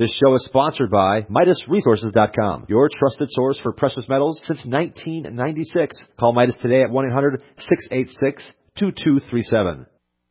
This show is sponsored by MidasResources.com, your trusted source for precious metals since 1996. Call Midas today at 1-800-686-2237.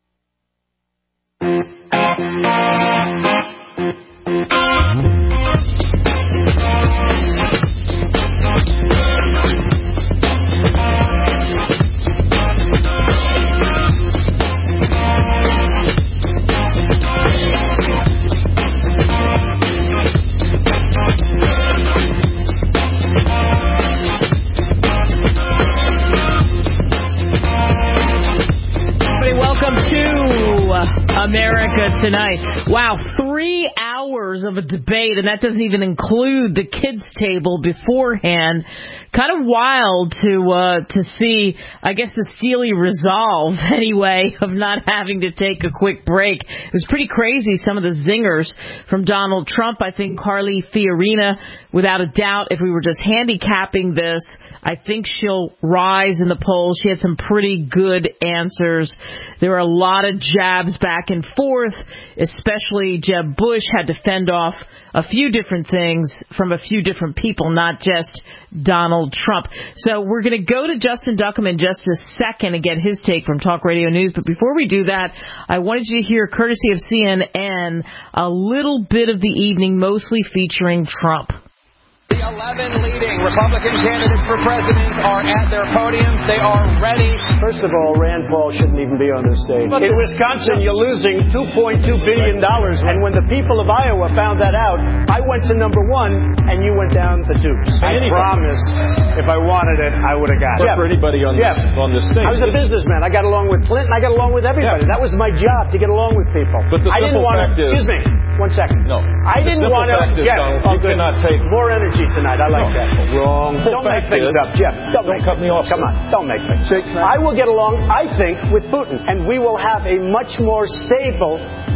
America Tonight. Wow, 3 hours of a debate, and that doesn't even include the kids' table beforehand. Kind of wild to see, I guess, the Steely resolve, anyway, of not having to take a quick break. It was pretty crazy, some of the zingers from Donald Trump. I think Carly Fiorina, without a doubt, if we were just handicapping this, I think she'll rise in the polls. She had some pretty good answers. There were a lot of jabs back and forth, especially Jeb Bush had to fend off a few different things from a few different people, not just Donald Trump. So we're going to go to Justin Duckham in just a second and get his take from Talk Radio News. But before we do that, I wanted you to hear, courtesy of CNN, a little bit of the evening, mostly featuring Trump. The 11 leading Republican candidates for president are at their podiums. They are ready. First of all, Rand Paul shouldn't even be on the stage. In Wisconsin, you're losing $2.2 billion. And when the people of Iowa found that out, I went to number one, and you went down the tubes. I promise, if I wanted it, I would have got it. For anybody on this thing. I was a businessman. I got along with Clinton. I got along with everybody. That was my job, to get along with people. But the simple fact is... Excuse me. 1 second. No. I didn't want to... You cannot take... More energy tonight. I like that. Wrong. Don't make things up, Jeff. Don't cut me off. Come on. Don't make things up. I will get along, I think, with Putin. And we will have a much more stable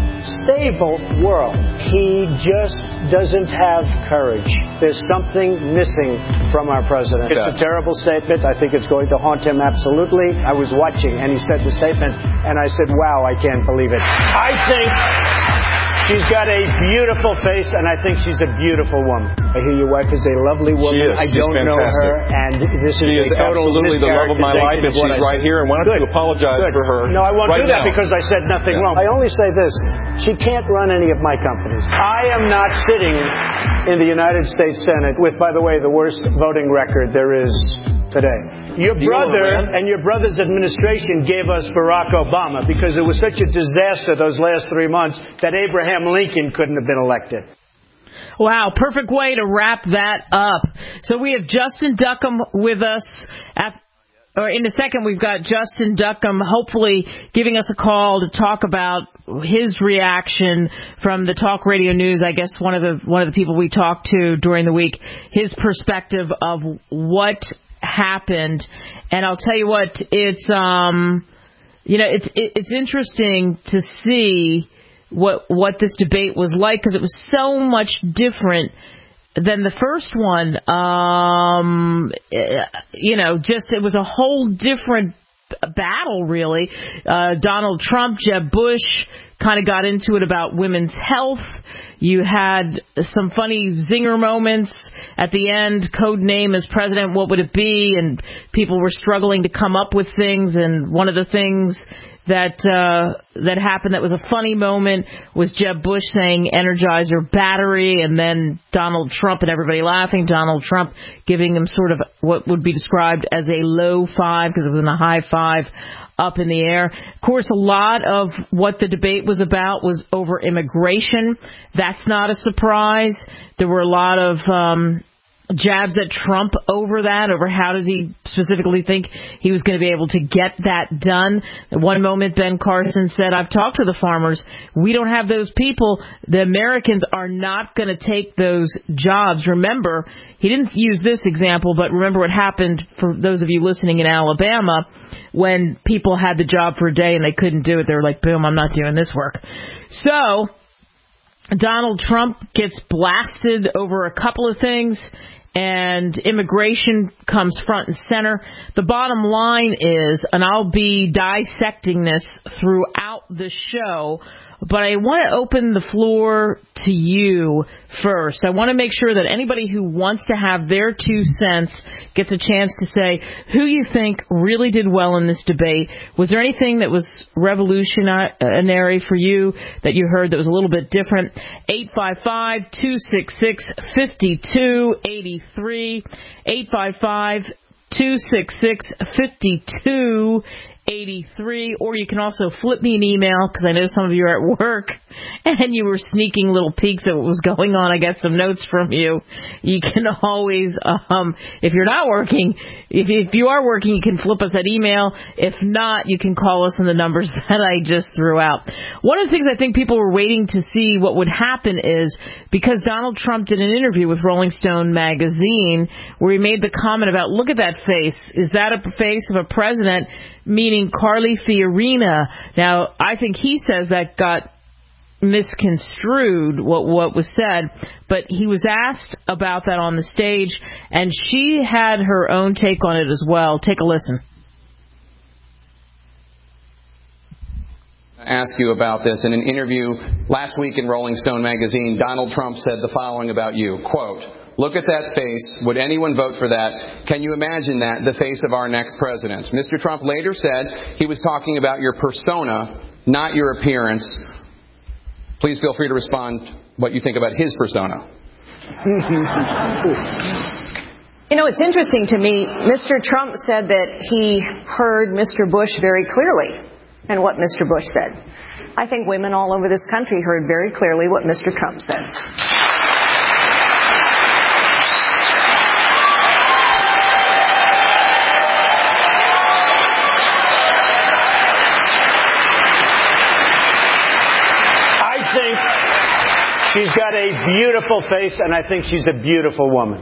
world. He just doesn't have courage. There's something missing from our president. It's a terrible statement. I think it's going to haunt him absolutely. I was watching, and he said the statement, and I said, wow, I can't believe it. I think she's got a beautiful face, and I think she's a beautiful woman. I hear your wife is a lovely woman. She is. I don't know her, and this she is a total absolutely the love of my life, and she's right here, and why don't you apologize for her? No, I won't do that now. because I said nothing wrong. I only say this. She can't run any of my companies. I am not sitting in the United States Senate with, by the way, the worst voting record there is today. Your brother and your brother's administration gave us Barack Obama because it was such a disaster those last 3 months that Abraham Lincoln couldn't have been elected. Wow, perfect way to wrap that up. So we have Justin Duckham with us. In a second, we've got Justin Duckham hopefully giving us a call to talk about his reaction from the Talk Radio News. I guess one of the people we talked to during the week, his perspective of what happened. And I'll tell you what, it's it's interesting to see what this debate was like, because it was so much different than the first one. It was a whole different battle, really. Donald Trump, Jeb Bush kind of got into it about women's health. You had some funny zinger moments at the end. Code name as president, what would it be? And people were struggling to come up with things. And one of the things that happened that was a funny moment was Jeb Bush saying Energizer battery, and then Donald Trump and everybody laughing. Donald Trump giving him sort of what would be described as a low five, because it was in a high five up in the air. Of course, a lot of what the debate was about was over immigration. That's not a surprise. There were a lot of jabs at Trump over that, over how does he specifically think he was going to be able to get that done. At one moment, Ben Carson said, I've talked to the farmers. We don't have those people. The Americans are not going to take those jobs. Remember, he didn't use this example, but remember what happened for those of you listening in Alabama when people had the job for a day and they couldn't do it. They were like, boom, I'm not doing this work. So Donald Trump gets blasted over a couple of things, and immigration comes front and center. The bottom line is, and I'll be dissecting this throughout the show, But I want to open the floor to you first. I want to make sure that anybody who wants to have their 2 cents gets a chance to say who you think really did well in this debate. Was there anything that was revolutionary for you that you heard that was a little bit different? 855-266-5283. 855-266-5283. 83, or you can also flip me an email, because I know some of you are at work and you were sneaking little peeks at what was going on. I got some notes from you. You can always, if you're not working, if you are working, you can flip us that email. If not, you can call us on the numbers that I just threw out. One of the things I think people were waiting to see what would happen is, because Donald Trump did an interview with Rolling Stone magazine where he made the comment about, look at that face. Is that a face of a president? Meaning Carly Fiorina. Now, I think he says that got misconstrued, what was said, but he was asked about that on the stage, and she had her own take on it as well. Take a listen. Ask you about this. In an interview last week in Rolling Stone magazine, Donald Trump said the following about you, quote, "Look at that face. Would anyone vote for that? Can you imagine that, the face of our next president?" Mr. Trump later said he was talking about your persona, not your appearance. Please feel free to respond what you think about his persona. You know, it's interesting to me. Mr. Trump said that he heard Mr. Bush very clearly and what Mr. Bush said. I think women all over this country heard very clearly what Mr. Trump said. She's got a beautiful face, and I think she's a beautiful woman.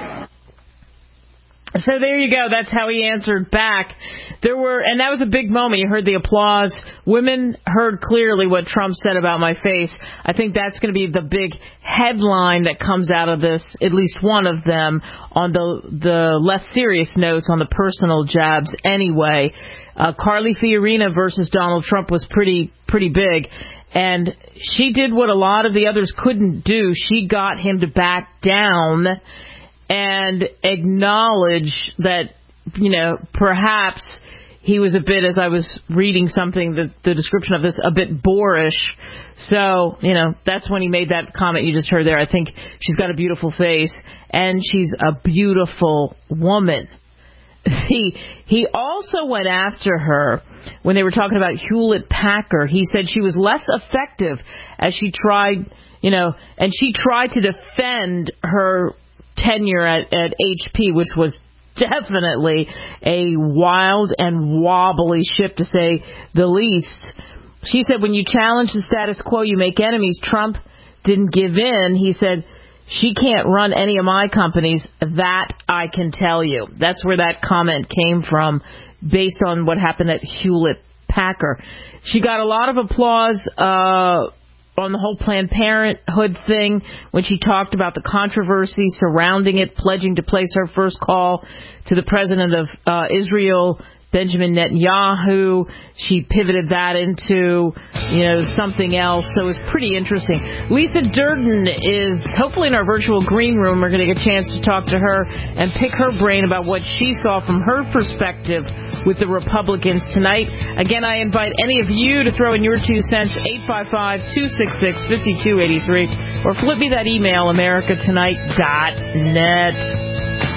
So there you go. That's how he answered back. And that was a big moment. You heard the applause. Women heard clearly what Trump said about my face. I think that's going to be the big headline that comes out of this, at least one of them, on the less serious notes on the personal jabs anyway. Carly Fiorina versus Donald Trump was pretty big. And she did what a lot of the others couldn't do. She got him to back down and acknowledge that, perhaps he was a bit, as I was reading something, the description of this, a bit boorish. So, that's when he made that comment you just heard there. I think she's got a beautiful face, and she's a beautiful woman. He also went after her when they were talking about Hewlett-Packard. He said she was less effective as she tried, and she tried to defend her tenure at HP, which was definitely a wild and wobbly ship, to say the least. She said, when you challenge the status quo, you make enemies. Trump didn't give in. He said, she can't run any of my companies, that I can tell you. That's where that comment came from, based on what happened at Hewlett-Packard. She got a lot of applause on the whole Planned Parenthood thing when she talked about the controversy surrounding it, pledging to place her first call to the president of Israel, Benjamin Netanyahu. She pivoted that into, something else. So it was pretty interesting. Lisa Durden is hopefully in our virtual green room. We're going to get a chance to talk to her and pick her brain about what she saw from her perspective with the Republicans tonight. Again, I invite any of you to throw in your 2 cents, 855-266-5283, or flip me that email, americatonight.net.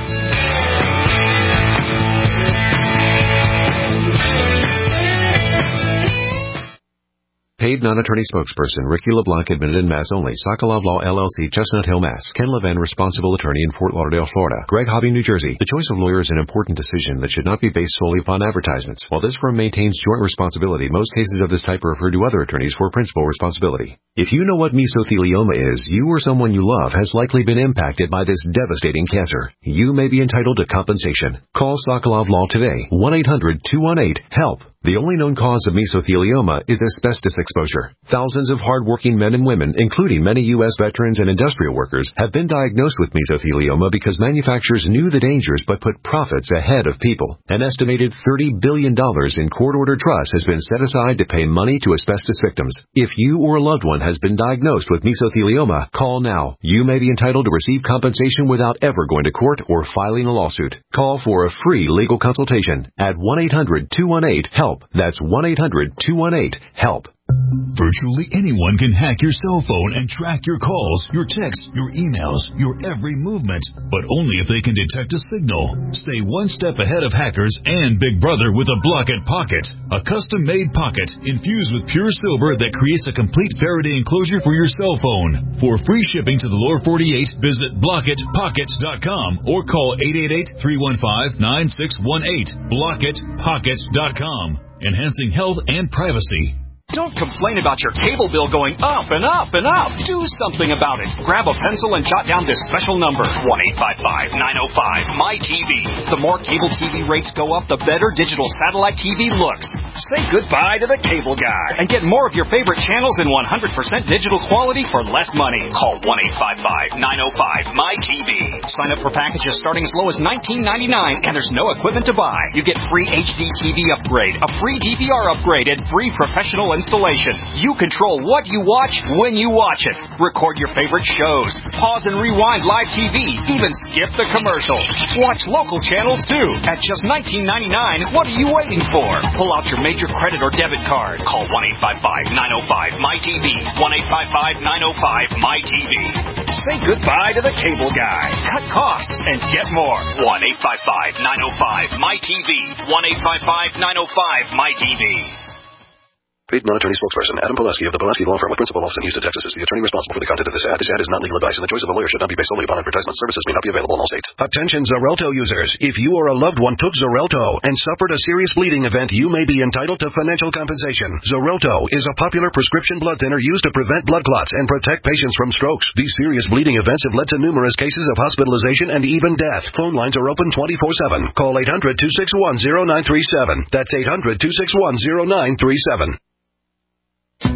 Paid non-attorney spokesperson Ricky LeBlanc, admitted in Mass only. Sokolov Law, LLC, Chestnut Hill, Mass. Ken Levin, responsible attorney in Fort Lauderdale, Florida. Greg Hobby, New Jersey. The choice of lawyer is an important decision that should not be based solely upon advertisements. While this firm maintains joint responsibility, most cases of this type are referred to other attorneys for principal responsibility. If you know what mesothelioma is, you or someone you love has likely been impacted by this devastating cancer. You may be entitled to compensation. Call Sokolov Law today. 1-800-218-HELP. The only known cause of mesothelioma is asbestos exposure. Thousands of hardworking men and women, including many U.S. veterans and industrial workers, have been diagnosed with mesothelioma because manufacturers knew the dangers but put profits ahead of people. An estimated $30 billion in court-ordered trust has been set aside to pay money to asbestos victims. If you or a loved one has been diagnosed with mesothelioma, call now. You may be entitled to receive compensation without ever going to court or filing a lawsuit. Call for a free legal consultation at 1-800-218-HELP. That's 1-800-218-HELP. Virtually anyone can hack your cell phone and track your calls, your texts, your emails, your every movement, but only if they can detect a signal. Stay one step ahead of hackers and Big Brother with a Blockit Pocket, a custom-made pocket infused with pure silver that creates a complete Faraday enclosure for your cell phone. For free shipping to the lower 48, visit BlockitPockets.com or call 888-315-9618. BlockitPockets.com, enhancing health and privacy. Don't complain about your cable bill going up and up and up. Do something about it. Grab a pencil and jot down this special number, 1-855-905-MY-TV. The more cable TV rates go up, the better digital satellite TV looks. Say goodbye to the cable guy and get more of your favorite channels in 100% digital quality for less money. Call 1-855-905-MY-TV. Sign up for packages starting as low as $19.99, and there's no equipment to buy. You get free HD TV upgrade, a free DVR upgrade, and free professional installation. You control what you watch when you watch it. Record your favorite shows. Pause and rewind live TV. Even skip the commercials. Watch local channels too. At just $19.99, what are you waiting for? Pull out your major credit or debit card. Call 1-855-905-MY-TV. 1-855-905-MY-TV. Say goodbye to the cable guy. Cut costs and get more. 1-855-905-MY-TV. 1-855-905-MY-TV. Paid non-attorney spokesperson Adam Pulaski of the Pulaski Law Firm with principal office in Houston, Texas is the attorney responsible for the content of this ad. This ad is not legal advice, and the choice of a lawyer should not be based solely upon advertisement. Services may not be available in all states. Attention Xarelto users. If you or a loved one took Xarelto and suffered a serious bleeding event, you may be entitled to financial compensation. Xarelto is a popular prescription blood thinner used to prevent blood clots and protect patients from strokes. These serious bleeding events have led to numerous cases of hospitalization and even death. Phone lines are open 24/7. Call 800-261-0937. That's 800-261-0937. Well,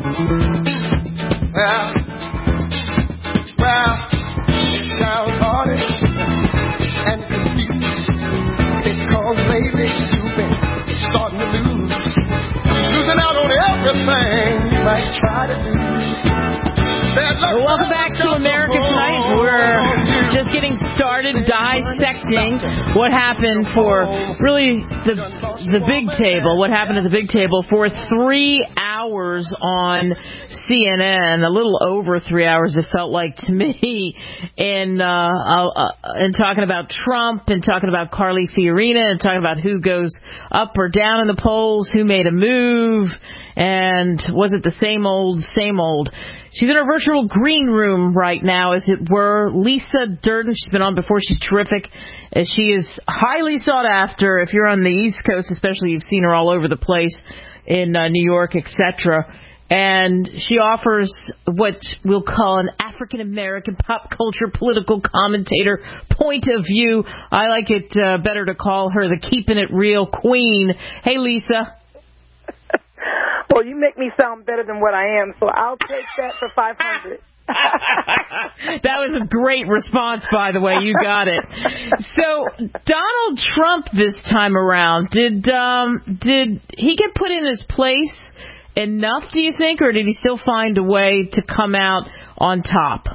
it sounds hard and confused because lately you've been starting to losing out on everything you might try to do. Welcome back to America Tonight. We're just getting started dissecting what happened for really the big table, what happened at the big table for 3 hours on CNN, a little over 3 hours it felt like to me, and talking about Trump and talking about Carly Fiorina and talking about who goes up or down in the polls, who made a move, and was it the same old, same old. She's in her virtual green room right now, as it were. Lisa Durden, she's been on before. She's terrific. She is highly sought after. If you're on the East Coast, especially, you've seen her all over the place in New York, etc. And she offers what we'll call an African-American pop culture political commentator point of view. I like it better to call her the Keeping It Real Queen. Hey, Lisa. Well, you make me sound better than what I am, so I'll take that for 500. That was a great response, by the way. You got it. So, Donald Trump this time around, did he get put in his place enough, do you think, or did he still find a way to come out on top?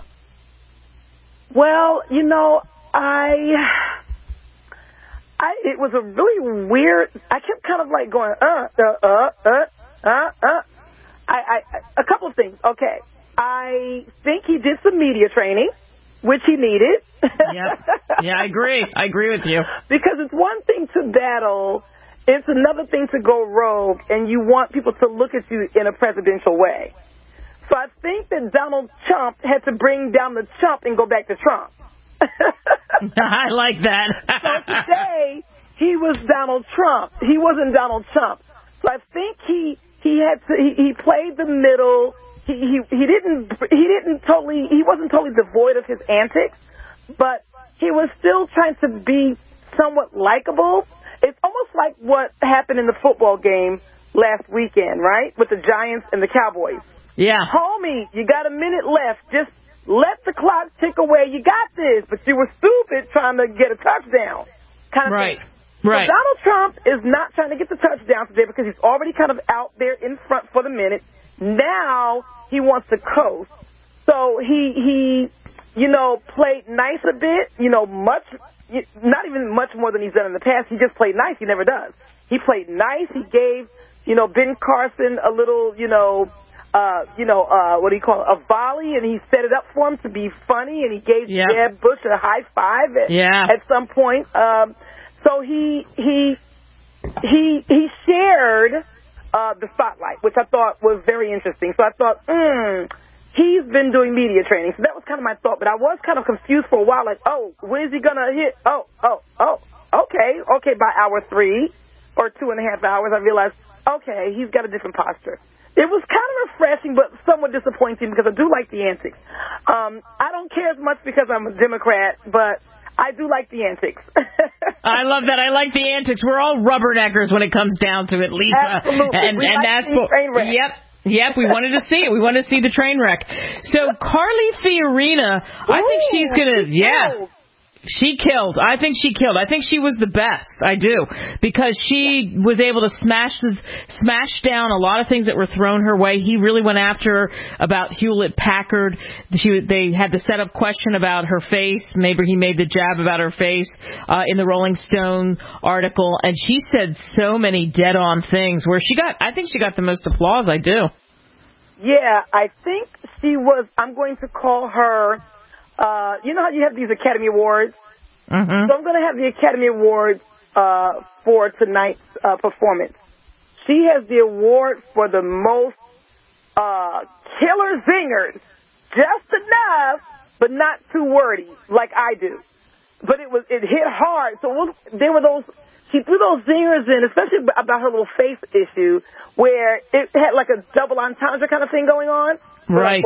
Well, you know, it was a really weird, I kept kind of like going, a couple of things. Okay. I think he did some media training, which he needed. Yeah, I agree. I agree with you. Because it's one thing to battle, it's another thing to go rogue, and you want people to look at you in a presidential way. So I think that Donald Trump had to bring down the chump and go back to Trump. I like that. So today, he was Donald Trump. He wasn't Donald Trump. So I think he played the middle. He wasn't totally devoid of his antics, but he was still trying to be somewhat likable. It's almost like what happened in the football game last weekend, right, with the Giants and the Cowboys. Yeah. Homie, you got a minute left. Just let the clock tick away. You got this, but you were stupid trying to get a touchdown kind of thing. Right. So Donald Trump is not trying to get the touchdown today because he's already kind of out there in front for the minute. Now he wants to coast. So he played nice a bit, not even much more than he's done in the past. He just played nice. He never does. He played nice. He gave, Ben Carson a little, what do you call it, a volley, and he set it up for him to be funny, and he gave Jeb Bush a high five at some point. So he shared the spotlight, which I thought was very interesting. So I thought, he's been doing media training. So that was kind of my thought. But I was kind of confused for a while, like, when is he going to hit? Okay. By hour 3 or 2.5 hours, I realized, okay, he's got a different posture. It was kind of refreshing, but somewhat disappointing because I do like the antics. I don't care as much because I'm a Democrat, but I do like the antics. I love that. I like the antics. We're all rubberneckers when it comes down to it, Lisa. Absolutely. And that's what. Yep, we wanted to see it. We want to see the train wreck. So Carly Fiorina, I think she's going to, she killed. I think she killed. I think she was the best. I do. Because she was able to smash down a lot of things that were thrown her way. He really went after her about Hewlett-Packard. They had the setup question about her face. Maybe he made the jab about her face in the Rolling Stone article. And she said so many dead-on things where I think she got the most applause. I do. Yeah, I think she was, I'm going to call her, you know how you have these Academy Awards? Mm-hmm. So I'm going to have the Academy Awards for tonight's performance. She has the award for the most killer zingers, just enough, but not too wordy, like I do. But it hit hard. So she threw those zingers in, especially about her little face issue, where it had like a double entendre kind of thing going on. Right.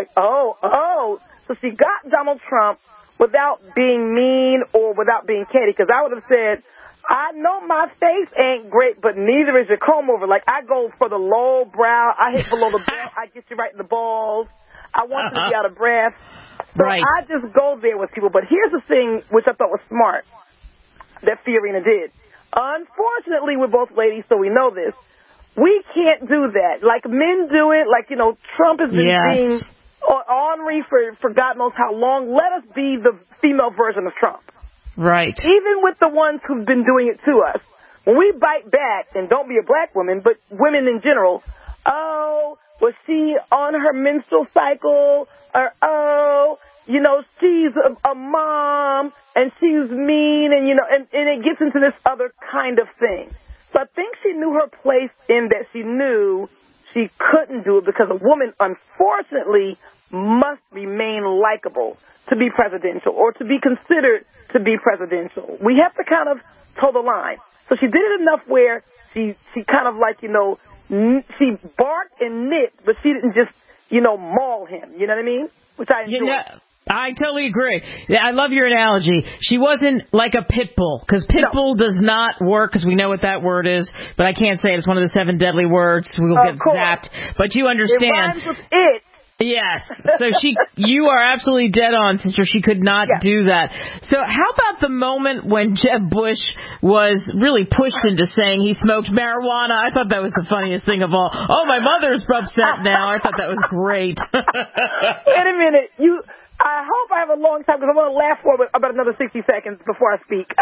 So she got Donald Trump without being mean or without being catty, because I would have said, I know my face ain't great, but neither is your comb over. Like, I go for the low brow. I hit below the belt. I get you right in the balls. I want you to be out of breath. So I just go there with people. But here's the thing, which I thought was smart, that Fiorina did. Unfortunately, we're both ladies, so we know this. We can't do that. Like, men do it. Like, Trump has been being ornery for God knows how long. Let us be the female version of Trump. Right. Even with the ones who've been doing it to us. When we bite back, and don't be a black woman, but women in general, was she on her menstrual cycle? Or, she's a mom, and she's mean, and it gets into this other kind of thing. So I think she knew her place in that she knew she couldn't do it because a woman, unfortunately, must remain likable to be presidential or to be considered to be presidential. We have to kind of toe the line. So she did it enough where she kind of like, she barked and knit, but she didn't just, maul him. You know what I mean? Which I enjoy. I totally agree. I love your analogy. She wasn't like a pit bull, because pit bull does not work, because we know what that word is, but I can't say it. It's one of the 7 deadly words. We'll get zapped. But you understand. It rhymes with it. Yes. So you are absolutely dead on, sister. She could not do that. So how about the moment when Jeb Bush was really pushed into saying he smoked marijuana? I thought that was the funniest thing of all. Oh, my mother's upset now. I thought that was great. Wait a minute. I hope I have a long time, because I want to laugh for about another 60 seconds before I speak.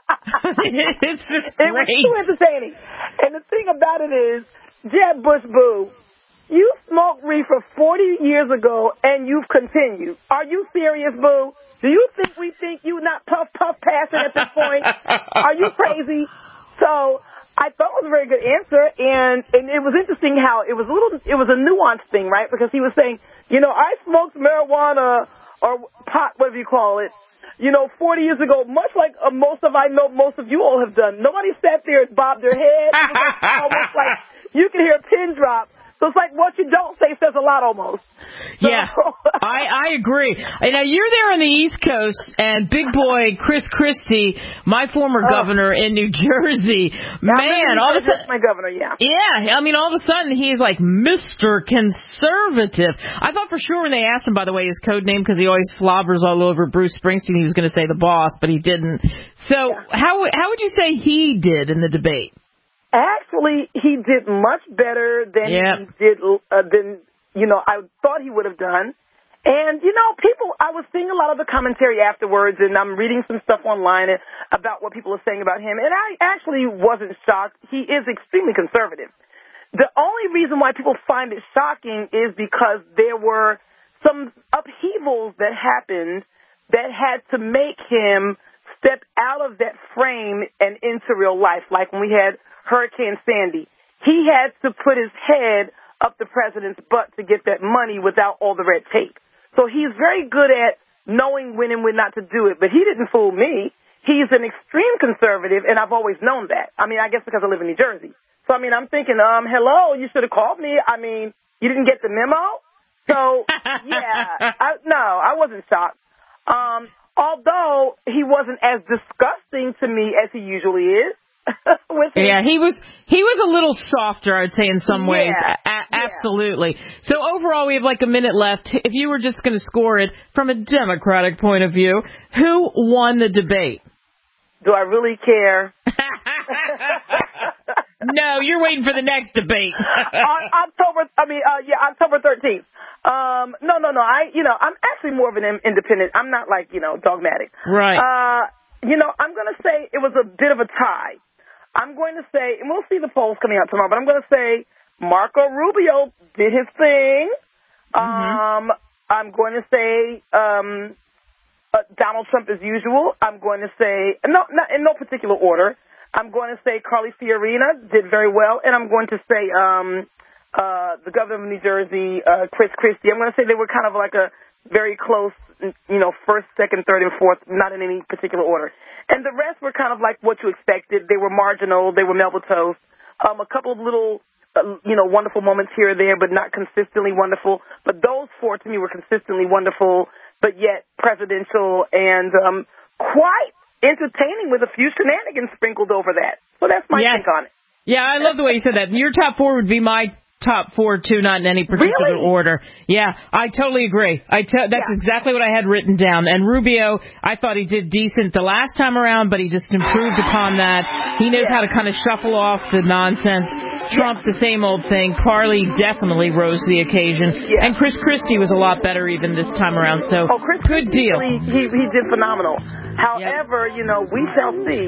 It's just great. It was too entertaining. And the thing about it is, Jeb Bush, boo, you smoked reefer 40 years ago, and you've continued. Are you serious, boo? Do you think we think you not puff passing at this point? Are you crazy? So I thought it was a very good answer, and it was interesting how it was a nuanced thing, right? Because he was saying, I smoked marijuana or pot, whatever you call it, 40 years ago, much like most of you all have done. Nobody sat there and bobbed their head. It was almost like you could hear a pin drop. So it's like what you don't say says a lot almost. So, yeah, I agree. Now, you're there on the East Coast, and big boy Chris Christie, my former governor in New Jersey, man, all of a sudden, my governor, yeah. Yeah, I mean, all of a sudden, he's like Mr. Conservative. I thought for sure when they asked him, by the way, his code name, because he always slobbers all over Bruce Springsteen, he was going to say the boss, but he didn't. So how would you say he did in the debate? Actually, he did much better than he did I thought he would have done. And, I was seeing a lot of the commentary afterwards, and I'm reading some stuff online about what people are saying about him, and I actually wasn't shocked. He is extremely conservative. The only reason why people find it shocking is because there were some upheavals that happened that had to make him step out of that frame and into real life, like when we had Hurricane Sandy. He had to put his head up the president's butt to get that money without all the red tape. So he's very good at knowing when and when not to do it, but he didn't fool me. He's an extreme conservative, and I've always known that. I mean, I guess because I live in New Jersey. So, I mean, I'm thinking, hello, you should have called me. I mean, you didn't get the memo? So, I wasn't shocked. Although he wasn't as disgusting to me as he usually is. He was a little softer, I'd say, in some ways. Absolutely. So overall, we have like a minute left. If you were just going to score it from a Democratic point of view, who won the debate? Do I really care? No, you're waiting for the next debate. October 13th. No. I'm actually more of an independent. I'm not like, dogmatic. Right. I'm going to say it was a bit of a tie. I'm going to say, and we'll see the polls coming out tomorrow, but I'm going to say Marco Rubio did his thing. I'm going to say Donald Trump as usual. I'm going to say, not in no particular order, I'm going to say Carly Fiorina did very well, and I'm going to say the governor of New Jersey, Chris Christie. I'm going to say they were kind of like a very close, first, second, third, and fourth, not in any particular order. And the rest were kind of like what you expected. They were marginal. They were milquetoast. A couple of little, wonderful moments here or there, but not consistently wonderful. But those four to me were consistently wonderful, but yet presidential and quite entertaining with a few shenanigans sprinkled over that. So that's my take on it. Yeah, I love the way you said that. Your top four would be my top four, too, not in any particular order. Yeah, I totally agree. That's exactly what I had written down. And Rubio, I thought he did decent the last time around, but he just improved upon that. He knows how to kind of shuffle off the nonsense. Trump, the same old thing. Carly definitely rose to the occasion. Yeah. And Chris Christie was a lot better even this time around. So, good deal. He did phenomenal. However, we shall see.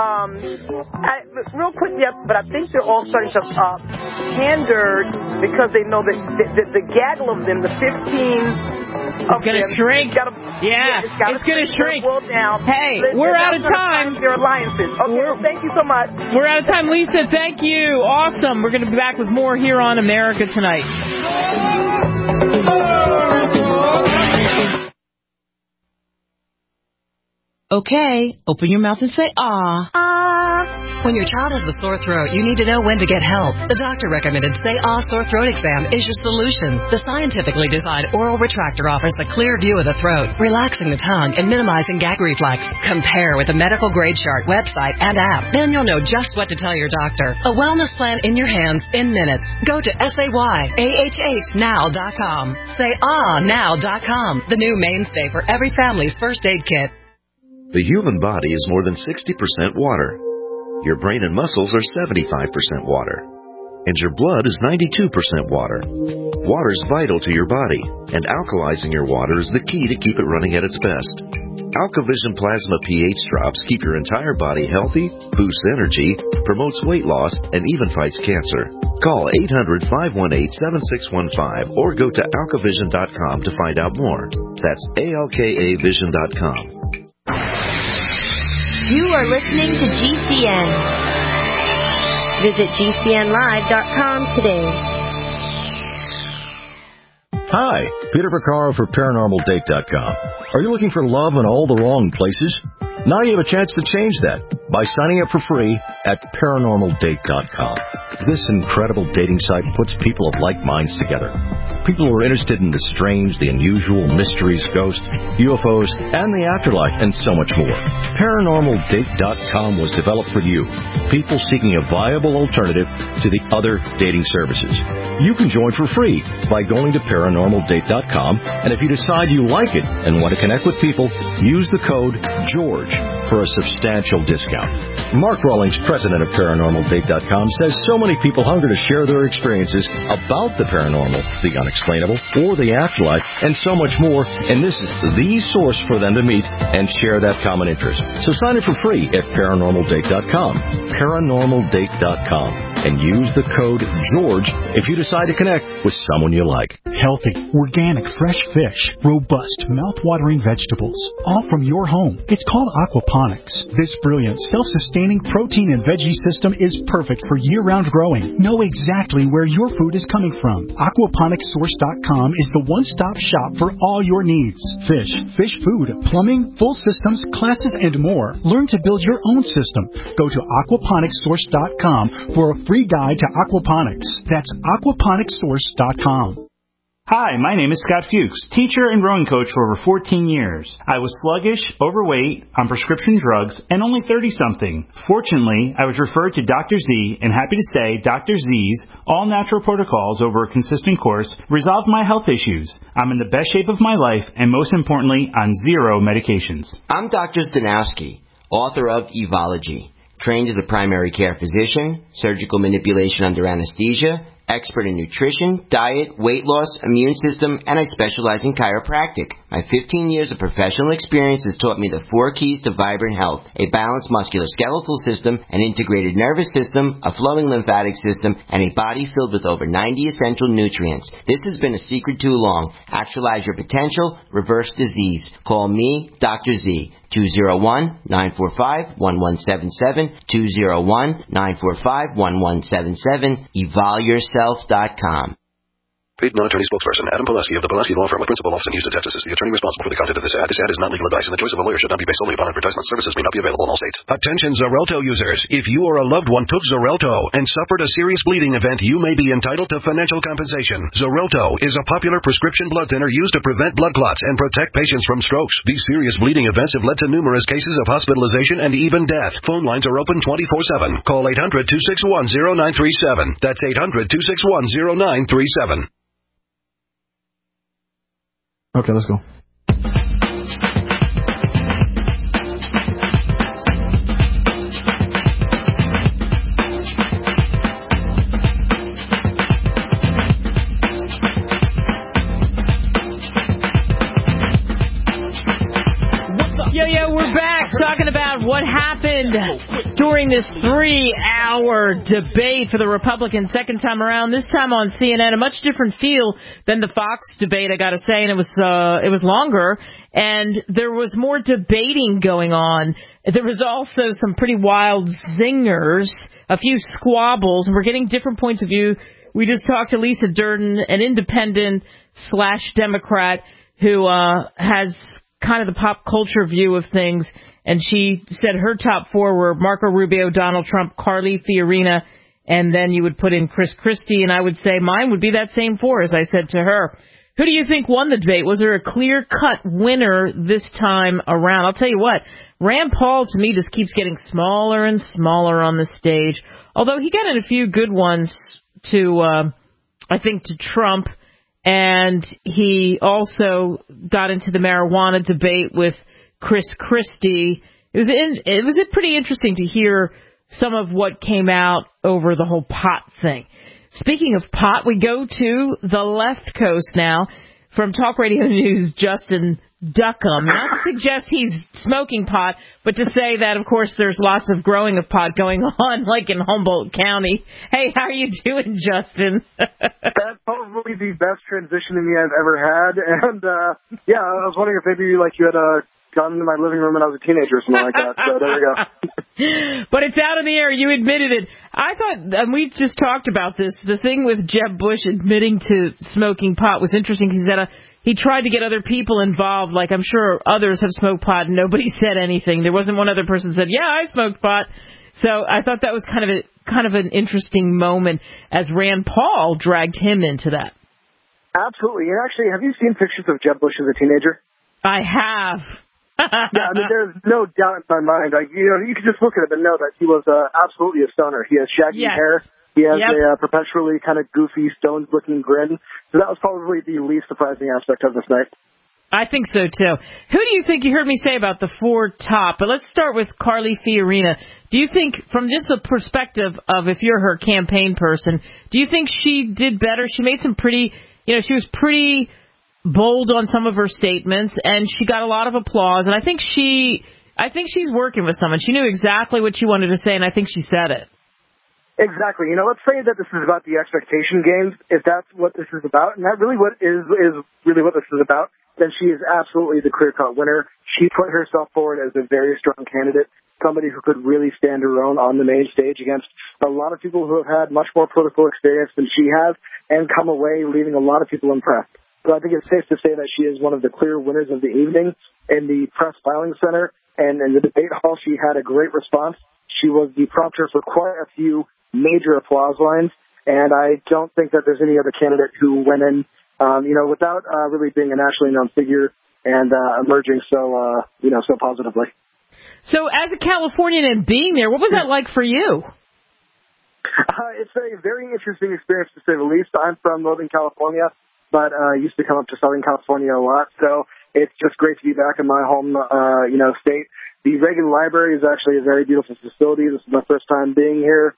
Real quick, but I think they're all starting to pander because they know that the gaggle of them, the 15 it's going to shrink. It's going to shrink. Hey, we're out of time. Their alliances. Okay, thank you so much. We're out of time. Lisa, thank you. Awesome. We're going to be back with more here on America Tonight. Okay, open your mouth and say ah. Ah. When your child has a sore throat, you need to know when to get help. The doctor recommended Say Ah Sore Throat Exam is your solution. The scientifically designed oral retractor offers a clear view of the throat, relaxing the tongue and minimizing gag reflex. Compare with the medical grade chart website and app. Then you'll know just what to tell your doctor. A wellness plan in your hands in minutes. Go to SayAHHnow.com. SayAhNow.com. The new mainstay for every family's first aid kit. The human body is more than 60% water. Your brain and muscles are 75% water. And your blood is 92% water. Water is vital to your body, and alkalizing your water is the key to keep it running at its best. AlkaVision Plasma pH drops keep your entire body healthy, boosts energy, promotes weight loss, and even fights cancer. Call 800-518-7615 or go to alkavision.com to find out more. That's ALKAvision.com. You are listening to GCN. Visit GCNlive.com today. Hi, Peter Vaccaro for ParanormalDate.com. Are you looking for love in all the wrong places? Now you have a chance to change that by signing up for free at ParanormalDate.com. This incredible dating site puts people of like minds together. People who are interested in the strange, the unusual, mysteries, ghosts, UFOs, and the afterlife, and so much more. ParanormalDate.com was developed for you, people seeking a viable alternative to the other dating services. You can join for free by going to ParanormalDate.com, and if you decide you like it and want to connect with people, use the code GEORGE for a substantial discount. Mark Rawlings, president of ParanormalDate.com, says so many people hunger to share their experiences about the paranormal, the unexplainable, or the afterlife, and so much more, and this is the source for them to meet and share that common interest. So sign up for free at ParanormalDate.com, ParanormalDate.com, and use the code GEORGE if you decide to connect with someone you like. Healthy, organic, fresh fish, robust, mouth-watering vegetables, all from your home. It's called aquaponics. This brilliant, self-sustaining protein and veggie system is perfect for year-round growing. Know exactly where your food is coming from. AquaponicsSource.com is the one-stop shop for all your needs. Fish, fish food, plumbing, full systems, classes, and more. Learn to build your own system. Go to AquaponicsSource.com for a free guide to aquaponics. That's AquaponicsSource.com. Hi, my name is Scott Fuchs, teacher and rowing coach for over 14 years. I was sluggish, overweight, on prescription drugs, and only 30-something. Fortunately, I was referred to Dr. Z, and happy to say Dr. Z's all-natural protocols over a consistent course resolved my health issues. I'm in the best shape of my life, and most importantly, on 0 medications. I'm Dr. Zdanowski, author of Evology, trained as a primary care physician, surgical manipulation under anesthesia, expert in nutrition, diet, weight loss, immune system, and I specialize in chiropractic. My 15 years of professional experience has taught me the 4 keys to vibrant health: a balanced musculoskeletal system, an integrated nervous system, a flowing lymphatic system, and a body filled with over 90 essential nutrients. This has been a secret too long. Actualize your potential, reverse disease. Call me, Dr. Z. 201-945-1177, 201-945-1177, evolveyourself.com. Paid non-attorney spokesperson Adam Pulaski of the Pulaski Law Firm with principal office in Houston, Texas is the attorney responsible for the content of this ad. This ad is not legal advice, and the choice of a lawyer should not be based solely upon advertisement. Services may not be available in all states. Attention Xarelto users. If you or a loved one took Xarelto and suffered a serious bleeding event, you may be entitled to financial compensation. Xarelto is a popular prescription blood thinner used to prevent blood clots and protect patients from strokes. These serious bleeding events have led to numerous cases of hospitalization and even death. Phone lines are open 24/7. Call 800-261-0937. That's 800-261-0937. Okay, let's go. Yo, we're back talking about what happened during this 3-hour debate for the Republicans second time around, this time on CNN. A much different feel than the Fox debate, I gotta say, and it was longer, and there was more debating going on. There was also some pretty wild zingers, a few squabbles, and we're getting different points of view. We just talked to Lisa Durden, an independent/Democrat who has kind of the pop culture view of things, and she said her top 4 were Marco Rubio, Donald Trump, Carly Fiorina, and then you would put in Chris Christie, and I would say mine would be that same 4, as I said to her. Who do you think won the debate? Was there a clear-cut winner this time around? I'll tell you what, Rand Paul to me just keeps getting smaller and smaller on the stage, although he got in a few good ones to, I think, to Trump. And he also got into the marijuana debate with Chris Christie. It was pretty interesting to hear some of what came out over the whole pot thing. Speaking of pot, we go to the left coast now. From Talk Radio News, Justin Duckham. Not to suggest he's smoking pot, but to say that, of course, there's lots of growing of pot going on, like in Humboldt County. Hey, how are you doing, Justin? That's probably the best transitioning I've ever had. And, yeah, I was wondering if maybe, you had gone into my living room when I was a teenager or something like that. So there we go. But it's out of the air. You admitted it. I thought, and we just talked about this, the thing with Jeb Bush admitting to smoking pot was interesting. He tried to get other people involved, like I'm sure others have smoked pot and nobody said anything. There wasn't one other person who said, yeah, I smoked pot. So I thought that was kind of an interesting moment as Rand Paul dragged him into that. Absolutely. And actually, have you seen pictures of Jeb Bush as a teenager? I have. Yeah, I mean, there's no doubt in my mind. Like, you can just look at him and know that he was absolutely a stoner. He has shaggy hair. He has a perpetually kind of goofy, stoned-looking grin. So that was probably the least surprising aspect of this night. I think so, too. Who do you think you heard me say about the four top? But let's start with Carly Fiorina. Do you think, from just the perspective of if you're her campaign person, do you think she did better? She made some pretty, she was pretty bold on some of her statements, and she got a lot of applause. And I think she's working with someone. She knew exactly what she wanted to say, and I think she said it. Exactly. Let's say that this is about the expectation games, if that's what this is about, and that really is really what this is about, then she is absolutely the clear-cut winner. She put herself forward as a very strong candidate, somebody who could really stand her own on the main stage against a lot of people who have had much more political experience than she has and come away leaving a lot of people impressed. So I think it's safe to say that she is one of the clear winners of the evening. In the press filing center and in the debate hall, she had a great response. She was the prompter for quite a few major applause lines, and I don't think that there's any other candidate who went in, without really being a nationally known figure and emerging so positively. So as a Californian and being there, what was that like for you? It's a very interesting experience, to say the least. I'm from Northern California, but I used to come up to Southern California a lot, so it's just great to be back in my home, state. The Reagan Library is actually a very beautiful facility. This is my first time being here.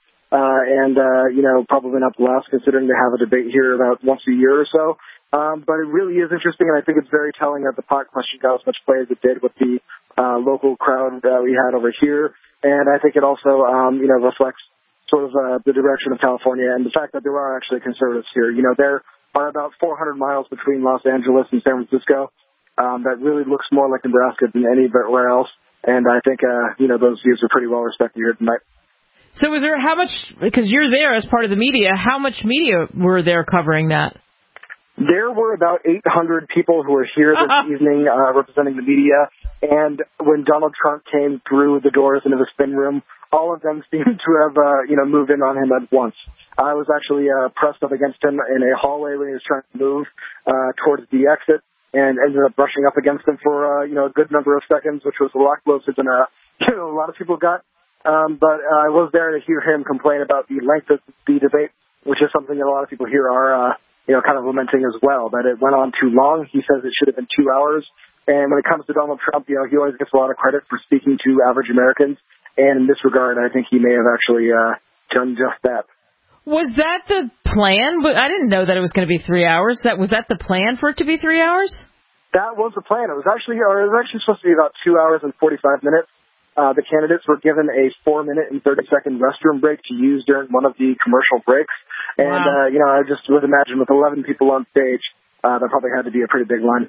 Probably not the last, considering they have a debate here about once a year or so. But it really is interesting, and I think it's very telling that the pot question got as much play as it did with the local crowd that we had over here. And I think it also, reflects sort of the direction of California and the fact that there are actually conservatives here. There are about 400 miles between Los Angeles and San Francisco. That really looks more like Nebraska than anywhere else. And I think, those views are pretty well respected here tonight. So was there because you're there as part of the media, how much media were there covering that? There were about 800 people who were here this evening representing the media. And when Donald Trump came through the doors into the spin room, all of them seemed to have, moved in on him at once. I was actually pressed up against him in a hallway when he was trying to move towards the exit and ended up brushing up against him for, a good number of seconds, which was a lot closer than, a lot of people got. But I was there to hear him complain about the length of the debate, which is something that a lot of people here are, kind of lamenting as well, that it went on too long. He says it should have been 2 hours. And when it comes to Donald Trump, he always gets a lot of credit for speaking to average Americans. And in this regard, I think he may have actually done just that. Was that the plan? I didn't know that it was going to be 3 hours. Was that the plan for it to be 3 hours? That was the plan. It was actually supposed to be about 2 hours and 45 minutes. The candidates were given a 4-minute and 30-second restroom break to use during one of the commercial breaks. And, I just would imagine with 11 people on stage, there probably had to be a pretty big line.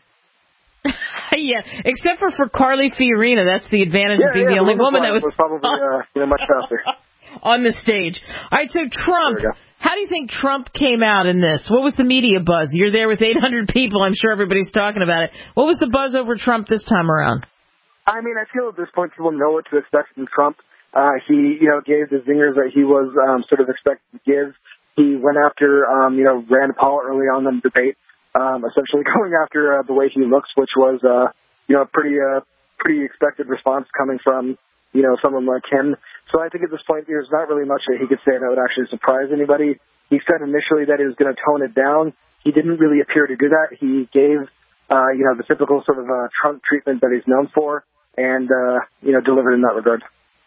Yeah, except for Carly Fiorina. That's the advantage of being the only woman that was probably much faster on the stage. All right, so Trump, how do you think Trump came out in this? What was the media buzz? You're there with 800 people. I'm sure everybody's talking about it. What was the buzz over Trump this time around? I mean, I feel at this point people know what to expect from Trump. He, gave the zingers that he was sort of expected to give. He went after, Rand Paul early on in the debate, essentially going after the way he looks, which was, a pretty expected response coming from, someone like him. So I think at this point there's not really much that he could say that would actually surprise anybody. He said initially that he was going to tone it down. He didn't really appear to do that. He gave, the typical sort of Trump treatment that he's known for. And, delivered in that regard.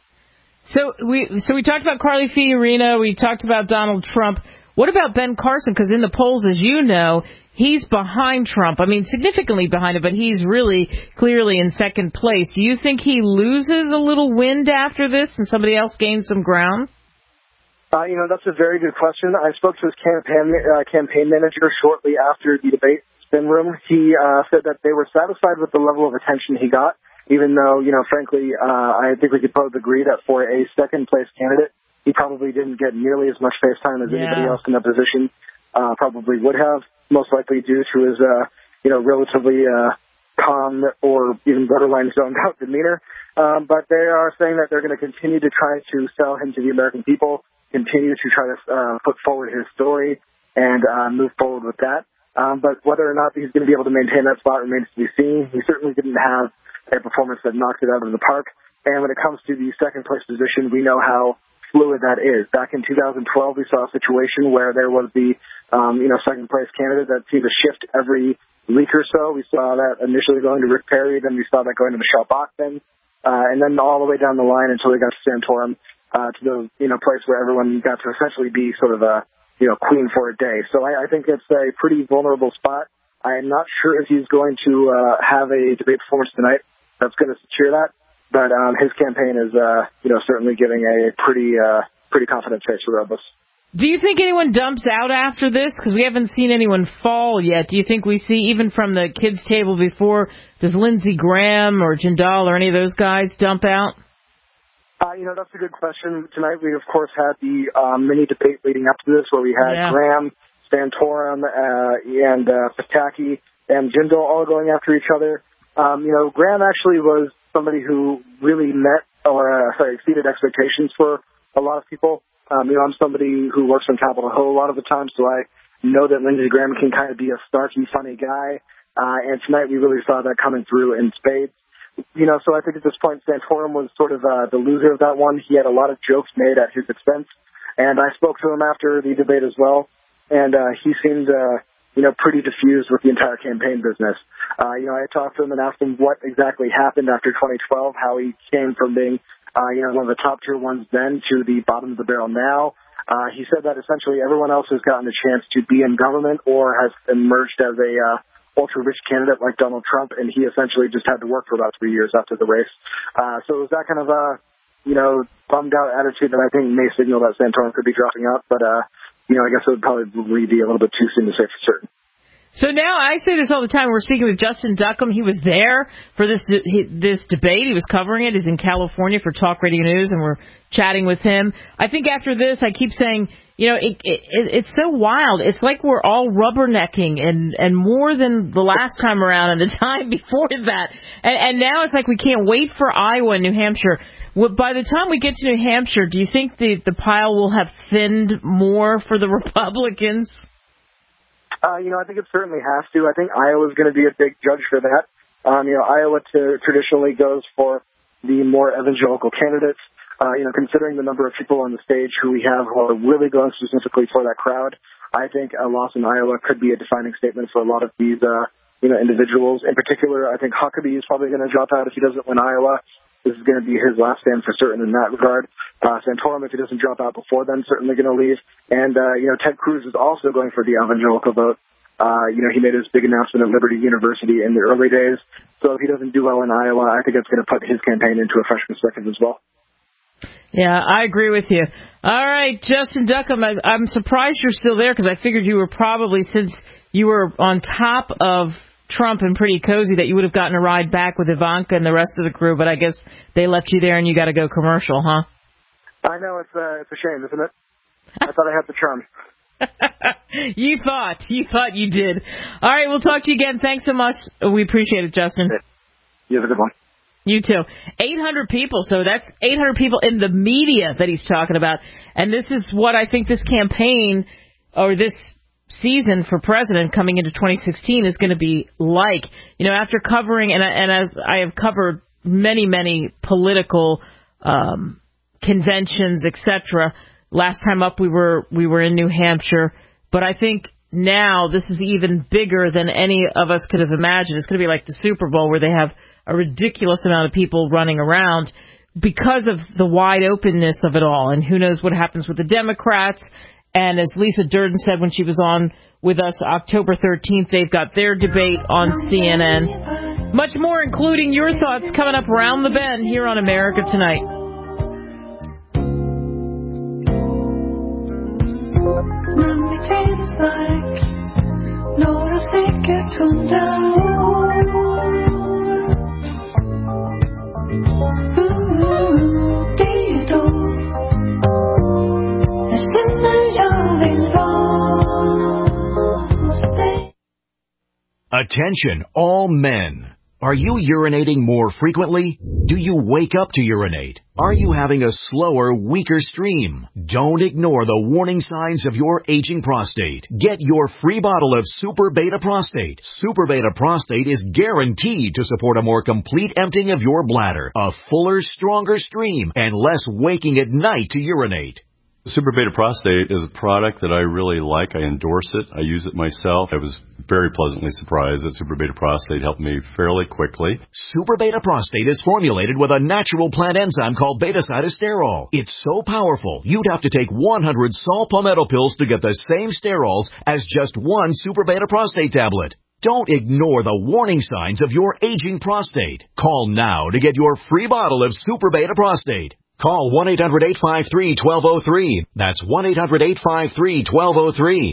So we talked about Carly Fiorina. We talked about Donald Trump. What about Ben Carson? Because in the polls, as you know, he's behind Trump. I mean, significantly behind him, but he's really clearly in second place. Do you think he loses a little wind after this and somebody else gains some ground? That's a very good question. I spoke to his campaign manager shortly after the debate spin room. He said that they were satisfied with the level of attention he got. Even though, frankly, I think we could both agree that for a second-place candidate, he probably didn't get nearly as much face time as anybody else in that position probably would have, most likely due to his, relatively calm or even borderline zoned out demeanor. But they are saying that they're going to continue to try to sell him to the American people, continue to try to put forward his story and move forward with that. But whether or not he's going to be able to maintain that spot remains to be seen. He certainly didn't have a performance that knocked it out of the park. And when it comes to the second place position, we know how fluid that is. Back in 2012, we saw a situation where there was the, second place candidate that seemed to shift every week or so. We saw that initially going to Rick Perry, then we saw that going to Michelle Bachmann, and then all the way down the line until we got to Santorum, to the, place where everyone got to essentially be sort of a, queen for a day. So I think it's a pretty vulnerable spot. I'm not sure if he's going to have a debate performance tonight that's going to secure that. But his campaign is, certainly giving a pretty confident face regardless. Do you think anyone dumps out after this? Because we haven't seen anyone fall yet. Do you think we see, even from the kids' table before, does Lindsey Graham or Jindal or any of those guys dump out? That's a good question. Tonight we, of course, had the mini debate leading up to this where we had Graham, Santorum, and Pataki and Jindal all going after each other. Graham actually was somebody who really exceeded expectations for a lot of people. I'm somebody who works on Capitol Hill a lot of the time, so I know that Lindsey Graham can kind of be a snarky, funny guy. And tonight we really saw that coming through in spades. So I think at this point Santorum was sort of the loser of that one. He had a lot of jokes made at his expense. And I spoke to him after the debate as well. And he seemed, pretty diffused with the entire campaign business. I talked to him and asked him what exactly happened after 2012, how he came from being, one of the top tier ones then to the bottom of the barrel now. He said that essentially everyone else has gotten a chance to be in government or has emerged as a ultra-rich candidate like Donald Trump, and he essentially just had to work for about 3 years after the race. So it was that kind of bummed out attitude that I think may signal that Santorum could be dropping out, but I guess it would probably be a little bit too soon to say for certain. So now I say this all the time. We're speaking with Justin Duckham. He was there for this debate. He was covering it. He's in California for Talk Radio News, and we're chatting with him. I think after this, I keep saying, it's so wild. It's like we're all rubbernecking and more than the last time around and the time before that. And now it's like we can't wait for Iowa and New Hampshire. By the time we get to New Hampshire, do you think the pile will have thinned more for the Republicans? I think it certainly has to. I think Iowa's going to be a big judge for that. Iowa traditionally goes for the more evangelical candidates. Considering the number of people on the stage who we have who are really going specifically for that crowd, I think a loss in Iowa could be a defining statement for a lot of these, individuals. In particular, I think Huckabee is probably going to drop out if he doesn't win Iowa. This is going to be his last stand for certain in that regard. Santorum, if he doesn't drop out before then, certainly going to leave. And, Ted Cruz is also going for the evangelical vote. He made his big announcement at Liberty University in the early days. So if he doesn't do well in Iowa, I think it's going to put his campaign into a fresh perspective as well. Yeah, I agree with you. All right, Justin Duckham, I'm surprised you're still there because I figured you were probably, since you were on top of Trump and pretty cozy, that you would have gotten a ride back with Ivanka and the rest of the crew, but I guess they left you there and you got to go commercial, huh? I know, it's a shame, isn't it? I thought I had the charm. You thought you did. All right, we'll talk to you again. Thanks so much. We appreciate it, Justin. You have a good one. You too. 800 people, so that's 800 people in the media that he's talking about. And this is what I think this campaign, or this season for president coming into 2016 is going to be like. After covering, and as I have covered many political conventions, etc. Last time up we were in New Hampshire, but I think now this is even bigger than any of us could have imagined. It's going to be like the Super Bowl where they have a ridiculous amount of people running around because of the wide openness of it all. And who knows what happens with the Democrats. And as Lisa Durden said when she was on with us October 13th, they've got their debate on CNN. Much more, including your thoughts, coming up around the bend here on America Tonight. Attention, all men. Are you urinating more frequently? Do you wake up to urinate? Are you having a slower, weaker stream? Don't ignore the warning signs of your aging prostate. Get your free bottle of Super Beta Prostate. Super Beta Prostate is guaranteed to support a more complete emptying of your bladder, a fuller, stronger stream, and less waking at night to urinate. Super Beta Prostate is a product that I really like. I endorse it. I use it myself. I was very pleasantly surprised that Super Beta Prostate helped me fairly quickly. Super Beta Prostate is formulated with a natural plant enzyme called beta-cytosterol. It's so powerful, you'd have to take 100 salt palmetto pills to get the same sterols as just one Super Beta Prostate tablet. Don't ignore the warning signs of your aging prostate. Call now to get your free bottle of Super Beta Prostate. Call 1-800-853-1203. That's 1-800-853-1203.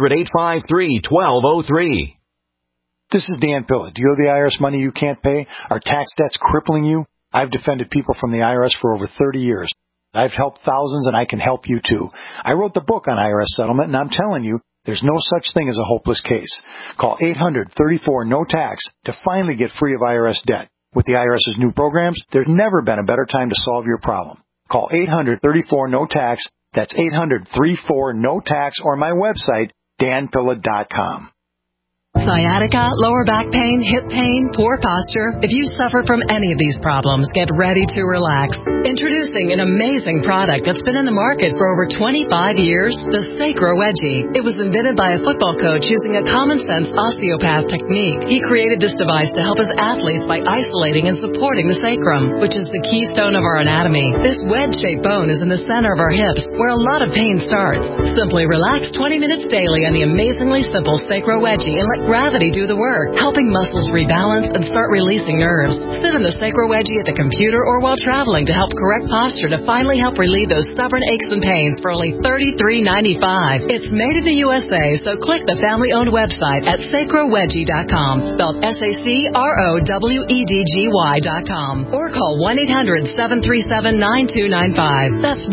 800-853-1203. This is Dan Pilla. Do you owe the IRS money you can't pay? Are tax debts crippling you? I've defended people from the IRS for over 30 years. I've helped thousands, and I can help you too. I wrote the book on IRS settlement, and I'm telling you, there's no such thing as a hopeless case. Call 800-34-NO-TAX to finally get free of IRS debt. With the IRS's new programs, there's never been a better time to solve your problem. Call 800-34-NO-TAX. That's 800-34-NO-TAX, or my website, danpilla.com. Sciatica, lower back pain, hip pain, poor posture. If you suffer from any of these problems, get ready to relax. Introducing an amazing product that's been in the market for over 25 years, the Sacro Wedgie. It was invented by a football coach using a common-sense osteopath technique. He created this device to help his athletes by isolating and supporting the sacrum, which is the keystone of our anatomy. This wedge-shaped bone is in the center of our hips, where a lot of pain starts. Simply relax 20 minutes daily on the amazingly simple Sacro Wedgie and let gravity do the work, helping muscles rebalance and start releasing nerves. Sit in the Sacro Wedgie at the computer or while traveling to help correct posture to finally help relieve those stubborn aches and pains for only $33.95. It's made in the USA, so click the family-owned website at sacrowedgie.com, spelled SACROWEDGY.com, or call 1-800-737-9295. That's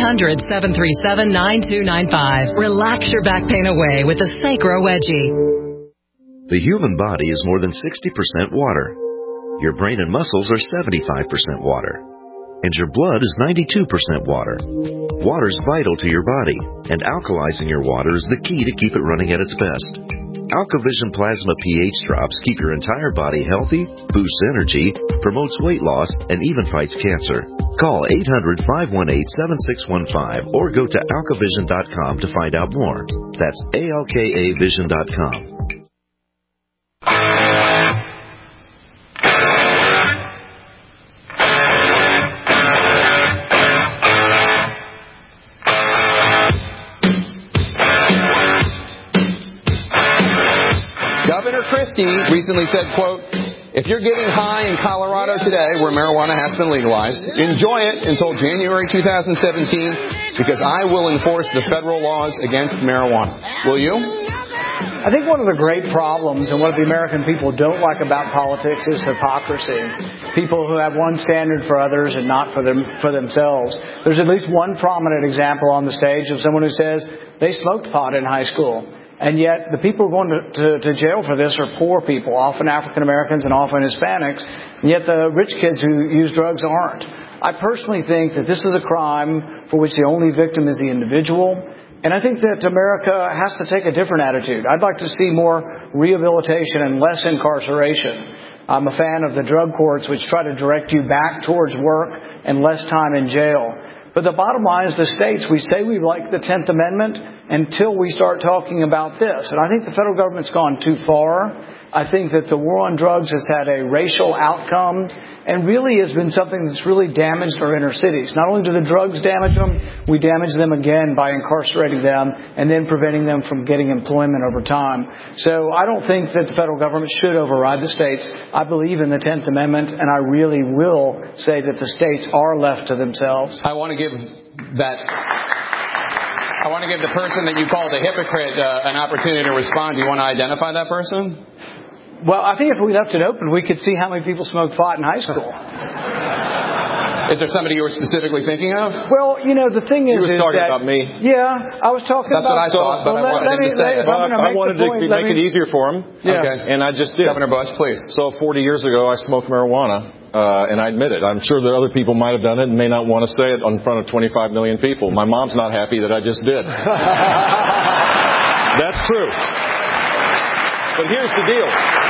1-800-737-9295. Relax your back pain away with the Sacro Wedgie. The human body is more than 60% water. Your brain and muscles are 75% water. And your blood is 92% water. Water is vital to your body, and alkalizing your water is the key to keep it running at its best. AlkaVision Plasma pH drops keep your entire body healthy, boosts energy, promotes weight loss, and even fights cancer. Call 800-518-7615 or go to alkavision.com to find out more. That's ALKAvision.com. Governor Christie recently said, quote, "If you're getting high in Colorado today, where marijuana has been legalized, enjoy it until January 2017, because I will enforce the federal laws against marijuana." Will you? I think one of the great problems and what the American people don't like about politics is hypocrisy. People who have one standard for others and not for themselves. There's at least one prominent example on the stage of someone who says they smoked pot in high school. And yet the people going to jail for this are poor people, often African Americans and often Hispanics. And yet the rich kids who use drugs aren't. I personally think that this is a crime for which the only victim is the individual. And I think that America has to take a different attitude. I'd like to see more rehabilitation and less incarceration. I'm a fan of the drug courts, which try to direct you back towards work and less time in jail. But the bottom line is the states, we say we like the 10th Amendment until we start talking about this. And I think the federal government's gone too far. I think that the war on drugs has had a racial outcome and really has been something that's really damaged our inner cities. Not only do the drugs damage them, we damage them again by incarcerating them and then preventing them from getting employment over time. So I don't think that the federal government should override the states. I believe in the 10th Amendment, and I really will say that the states are left to themselves. I want to give the person that you called a hypocrite an opportunity to respond. Do you want to identify that person? Well, I think if we left it open, we could see how many people smoked pot in high school. Is there somebody you were specifically thinking of? Well, the thing is, you were talking about me. Yeah, I was talking about. That's what I thought, but I wanted to say it. I wanted to make it easier for him. Yeah. Okay. And I just did. Governor Bush, please. So 40 years ago, I smoked marijuana, and I admit it. I'm sure that other people might have done it and may not want to say it in front of 25 million people. My mom's not happy that I just did. That's true. But here's the deal.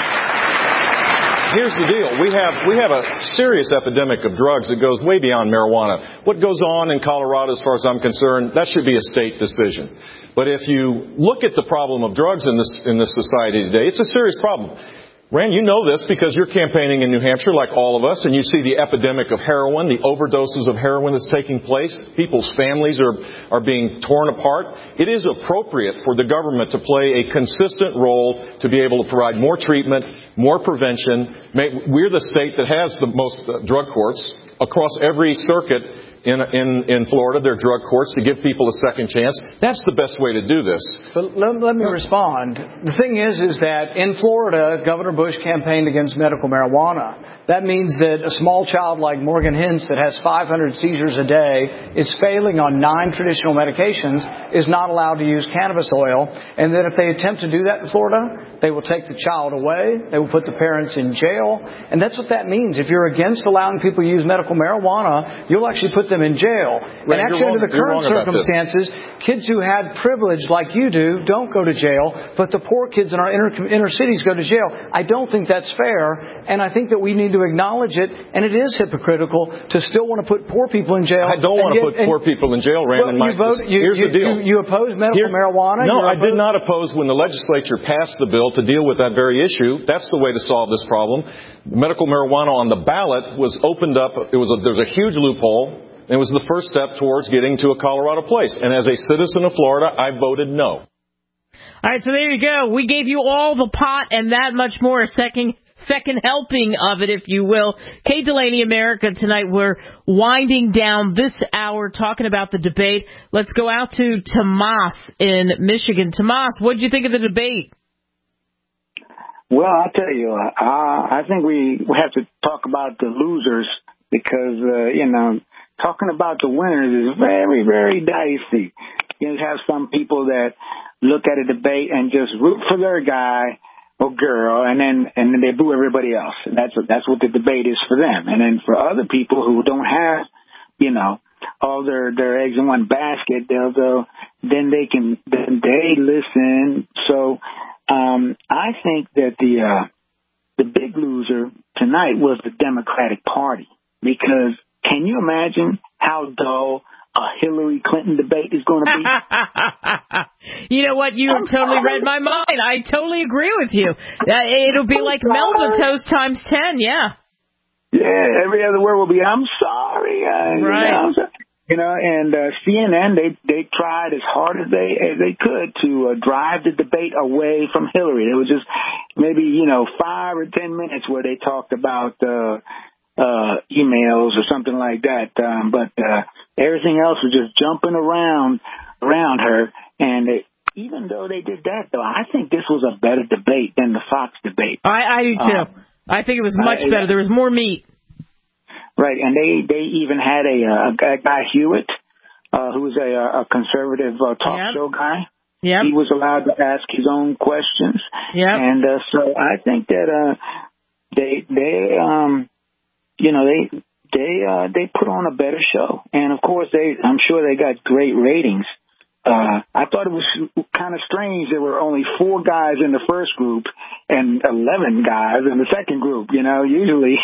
We have a serious epidemic of drugs that goes way beyond marijuana. What goes on in Colorado, as far as I'm concerned, that should be a state decision. But if you look at the problem of drugs in this society today, it's a serious problem. Rand, you know this because you're campaigning in New Hampshire like all of us, and you see the epidemic of heroin, the overdoses of heroin that's taking place. People's families are being torn apart. It is appropriate for the government to play a consistent role to be able to provide more treatment, more prevention. We're the state that has the most drug courts across every circuit. In Florida, there are drug courts to give people a second chance. That's the best way to do this. But let me respond. The thing is that in Florida, Governor Bush campaigned against medical marijuana. That means that a small child like Morgan Hintz that has 500 seizures a day is failing on 9 traditional medications, is not allowed to use cannabis oil, and that if they attempt to do that in Florida, they will take the child away, they will put the parents in jail, and that's what that means. If you're against allowing people to use medical marijuana, you'll actually put them in jail. And actually, under the current circumstances, kids who had privilege like you do don't go to jail, but the poor kids in our inner cities go to jail. I don't think that's fair, and I think that we need to acknowledge it, and it is hypocritical to still want to put poor people in jail. I don't want to put poor people in jail, Rand. Here's the deal. You oppose medical marijuana? No, I did not oppose when the legislature passed the bill to deal with that very issue. That's the way to solve this problem. Medical marijuana on the ballot was opened up. There's a huge loophole. It was the first step towards getting to a Colorado place. And as a citizen of Florida, I voted no. All right, so there you go. We gave you all the pot and that much more, a second helping of it, if you will. Kay Delaney, America Tonight. We're winding down this hour talking about the debate. Let's go out to Tomas in Michigan. Tomas, what did you think of the debate? Well, I'll tell you, I think we have to talk about the losers because, talking about the winners is very, very dicey. You have some people that look at a debate and just root for their guy or girl, and then they boo everybody else. And that's what the debate is for them. And then for other people who don't have, all their eggs in one basket, then they listen. So I think that the big loser tonight was the Democratic Party, because can you imagine how dull a Hillary Clinton debate is going to be? You know what? You have totally read my mind. I totally agree with you. It'll be like Melba Toast times 10, yeah. Yeah, every other word will be, I'm sorry. Right. And CNN, they tried as hard as they could to drive the debate away from Hillary. It was just maybe, 5 or 10 minutes where they talked about emails or something like that. But everything else was just jumping around her. And even though they did that, though, I think this was a better debate than the Fox debate. I do, too. I think it was much better. There was more meat. Right, and they even had a guy, Hewitt, who was a conservative talk show guy. Yeah, he was allowed to ask his own questions. Yeah, and so I think that they put on a better show, and of course I'm sure they got great ratings. I thought it was kind of strange there were only 4 guys in the first group and 11 guys in the second group. Usually.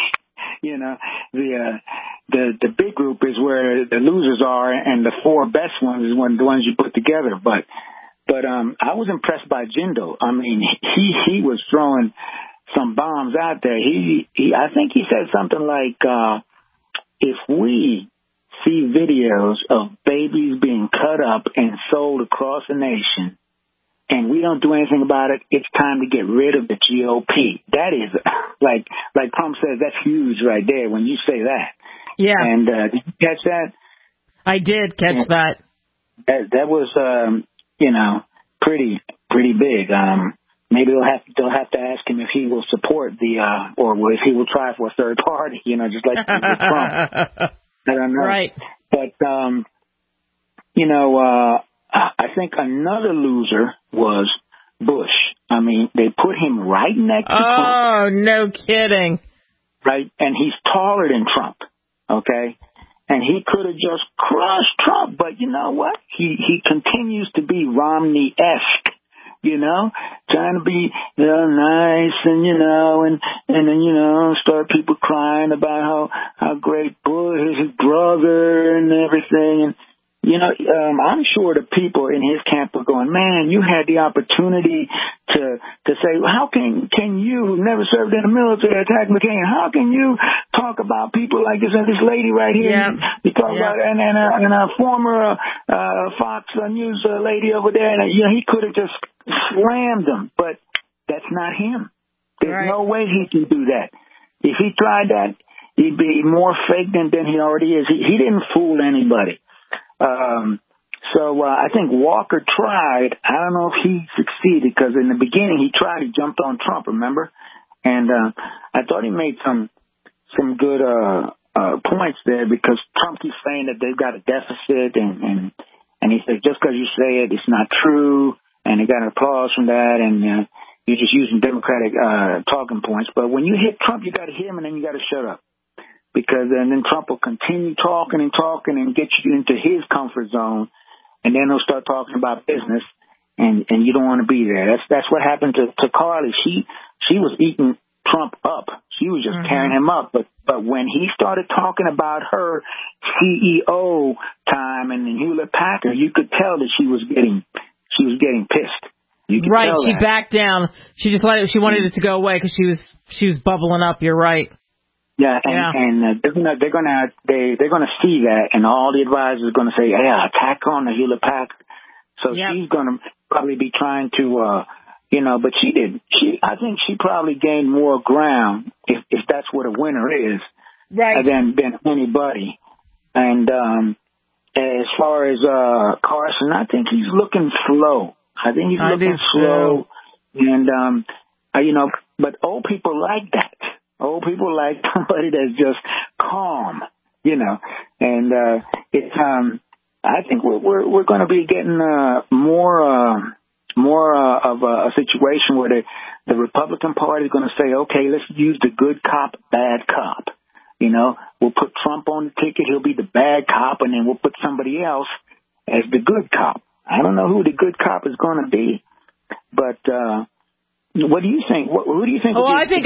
The big group is where the losers are, and the 4 best ones is the ones you put together. But I was impressed by Jindal. I mean, he was throwing some bombs out there. I think he said something like, if we see videos of babies being cut up and sold across the nation, and we don't do anything about it, it's time to get rid of the GOP. That is, like Trump says, that's huge right there when you say that. Yeah. And did you catch that? I did catch that. That was, pretty big. Maybe they'll have to ask him if he will support or if he will try for a third party, just like with Trump. Right. But, I think another loser was Bush. I mean, they put him right next to Trump. Oh, no kidding. Right? And he's taller than Trump, okay? And he could have just crushed Trump. But you know what? He continues to be Romney-esque, trying to be nice and, and then, start people crying about how great Bush is, his brother and everything. And, I'm sure the people in his camp were going, man, you had the opportunity to say, well, how can you, who never served in the military, attack McCain? How can you talk about people like this and this lady right here? Yeah. You talk about and a former Fox News lady over there, and he could have just slammed them, but that's not him. There's no way he can do that. If he tried that, he'd be more fake than he already is. He didn't fool anybody. So I think Walker tried. I don't know if he succeeded, because in the beginning he jumped on Trump, remember? And I thought he made some good points there, because Trump keeps saying that they've got a deficit, and he said, just because you say it, it's not true, and he got an applause from that, and you're just using Democratic talking points. But when you hit Trump, you got to hear him, and then you got to shut up. Because then Trump will continue talking and get you into his comfort zone, and then he'll start talking about business, and you don't want to be there. That's what happened to Carly. She was eating Trump up. She was just carrying him up. But when he started talking about her CEO time and Hewlett Packard, you could tell that she was getting pissed. Right, she backed down. She just she wanted it to go away because she was bubbling up. You're right. Yeah, and they're gonna see that, and all the advisors are gonna say, "Yeah, attack on the Hewlett Packard." So she's gonna probably be trying to, but she did. I think she probably gained more ground if that's what a winner is, right? Than anybody. And as far as Carson, I think he's looking slow. I think he's looking slow, and but old people like that. Old people like somebody that's just calm, and it's. I think we're going to be getting more of a situation where the Republican Party is going to say, okay, let's use the good cop, bad cop. We'll put Trump on the ticket; he'll be the bad cop, and then we'll put somebody else as the good cop. I don't know who the good cop is going to be, but. What do you think? Who do you think? Oh, I think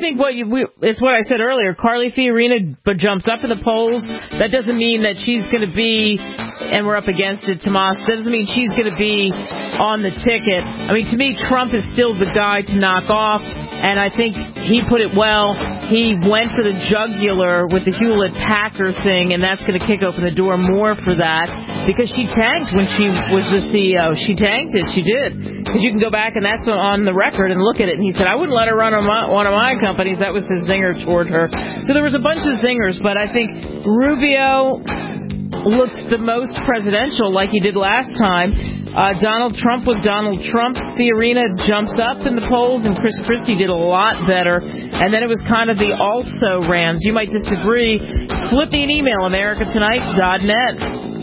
it's what I said earlier. Carly Fiorina jumps up in the polls. That doesn't mean that she's going to be, and we're up against it, Tomas. That doesn't mean she's going to be on the ticket. I mean, to me, Trump is still the guy to knock off, and I think he put it well. He went for the jugular with the Hewlett Packard thing, and that's going to kick open the door more for that, because she tanked when she was the CEO. She tanked it. She did. Because you can go back, and that's on the record, and look at it. And he said, I wouldn't let her run one of my companies. That was his zinger toward her. So there was a bunch of zingers, but I think Rubio looks the most presidential, like he did last time. Donald Trump was Donald Trump. Fiorina jumps up in the polls, and Chris Christie did a lot better. And then it was kind of the also-rans. You might disagree. Flip me an email, americatonight.net.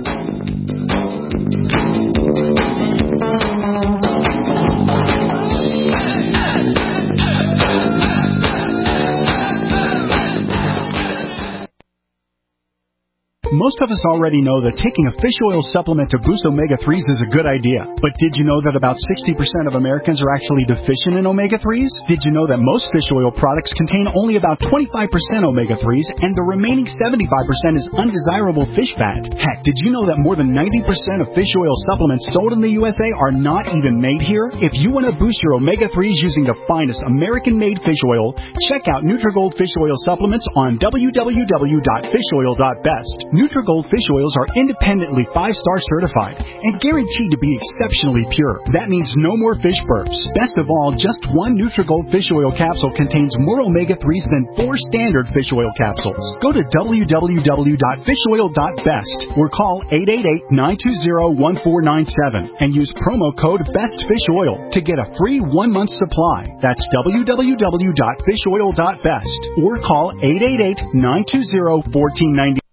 Most of us already know that taking a fish oil supplement to boost omega-3s is a good idea. But did you know that about 60% of Americans are actually deficient in omega-3s? Did you know that most fish oil products contain only about 25% omega-3s and the remaining 75% is undesirable fish fat? Heck, did you know that more than 90% of fish oil supplements sold in the USA are not even made here? If you want to boost your omega-3s using the finest American-made fish oil, check out Nutrigold Fish Oil Supplements on www.fishoil.best. Nutrigold fish oils are independently 5-star certified and guaranteed to be exceptionally pure. That means no more fish burps. Best of all, just one Nutrigold fish oil capsule contains more omega-3s than 4 standard fish oil capsules. Go to www.fishoil.best or call 888-920-1497 and use promo code BESTFISHOIL to get a free 1-month supply. That's www.fishoil.best or call 888-920-1497.